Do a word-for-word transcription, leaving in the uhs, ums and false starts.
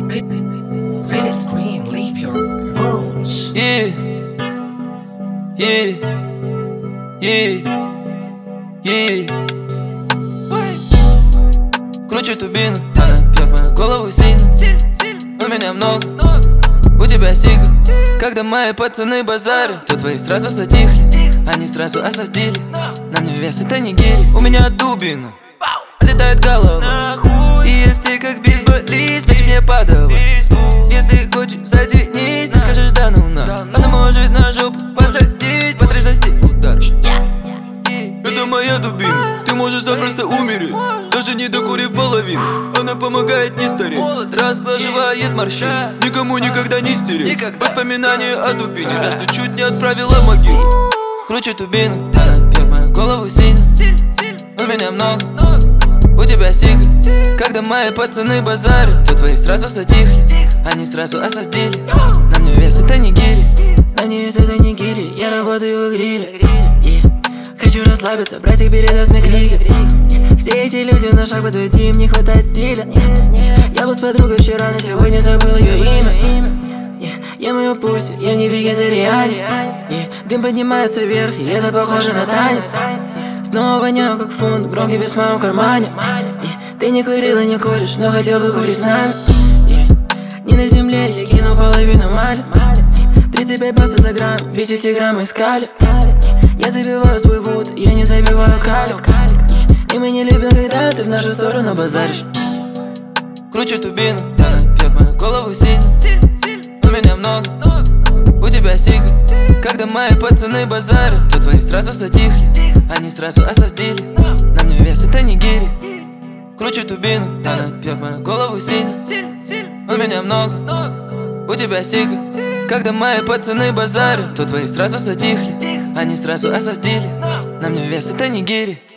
Let it scream, leave your bones. Yeah, yeah, yeah, yeah. Круче турбину, она бьет мою голову сильно. У меня много, у тебя сига. Когда мои пацаны базарят, то твои сразу затихли. Они сразу осадили. На мне вес это не гири. У меня дубина, летает голова. И если как бейсболист, мяч мне подавай. Если хочешь затянись, ты скажешь да ну на. Она может на жопу посадить, потряс застить удар. Это моя дубина, ты можешь запросто умереть, даже не докурив половину. Она помогает не стареть, разглаживает морщины, никому никогда не стереть воспоминания о дубине, даже ты чуть не отправила в могилу. Круче турбину, она бьет мою голову сильно. У меня много, у тебя сига. Когда мои пацаны базарят, то твои сразу затихли. Они сразу осадили. На мне вес это не гири. На мне вес это не гири. Я работаю в гриле. Хочу расслабиться, братик передаст мне крикет. Все эти люди на шаг позади, им не хватает стиля. Я был с подругой вчера, но сегодня забыл ее имя. Я мою пусть, я не вегетарианец. Дым поднимается вверх, и это похоже на танец. Снова воняю как фунт, громкий вес в моем кармане. Ты не курила, не куришь, но хотел бы курить с нами. Не на земле, я кинул половину мали. Тридцать пять баксов за грамм, ведь эти граммы искали. Я забиваю свой вуд, я не забиваю калик. И мы не любим, когда ты в нашу сторону базаришь. Круче турбину, она бьет мою голову сильно. У меня много, у тебя сига. Когда мои пацаны базарят, то твои сразу затихли. Они сразу осадили. На мне вес это не гири. Круче турбину, она бьет мою голову сильно. У меня много, у тебя сига. Когда мои пацаны базарят, то твои сразу затихли. Они сразу осадили. На мне вес это не гири.